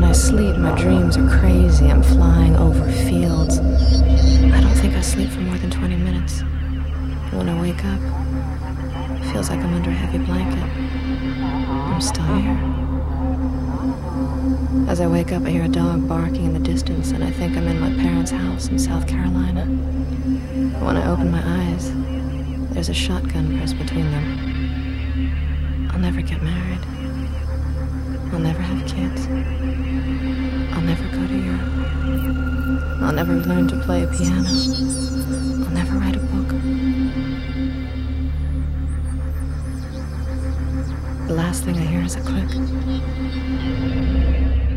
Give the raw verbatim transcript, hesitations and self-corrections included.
I sleep, my dreams are crazy. I'm flying over fields. I don't think I sleep for more than twenty minutes. When I wake up, it feels like I'm under a heavy blanket. I'm still here. As I wake up, I hear a dog barking in the distance, and I think I'm in my parents' house in South Carolina. When I open my eyes, there's a shotgun pressed between them. I'll never get married. I'll never have kids. I'll never go to Europe. I'll never learn to play a piano. I'll never write a book. The last thing I hear is a click.